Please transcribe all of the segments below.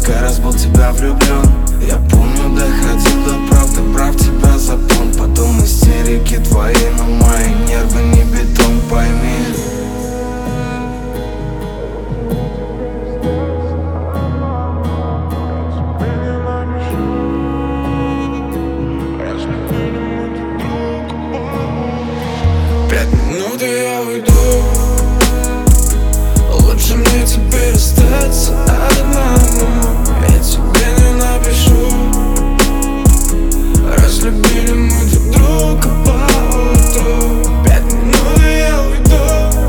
Сколько раз был в тебя влюблен. Я помню, доходил до правды, прав тебя запомни. Потом истерики твои, но мои нервы не бетон, пойми. Пять минут и я уйду. Лучше мне теперь остаться одному. Я тебе не напишу. Разлюбили мы друг друга по утру. 5 минут и я уйду.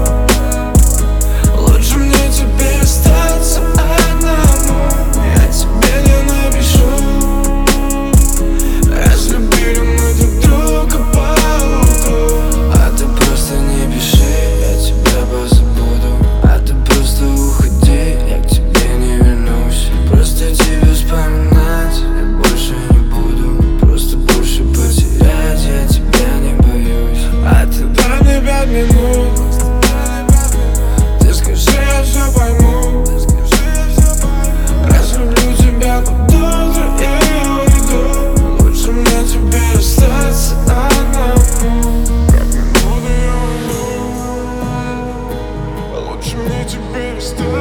Лучше мне теперь остаться одному. Я тебе не напишу. Разлюбили мы друг друга по утру. А ты просто не пиши, я тебя позабуду. А ты просто уходи, я к тебе не вернусь. Просто тебя вспоминать я больше не буду. Просто больше потерять я тебя не боюсь. А ты дай мне 5 минут. Ты скажи, я все пойму. Разлюблю тебя под утро и я уйду. Лучше мне теперь остаться одному. 5 минут и я уйду. Лучше мне теперь остаться.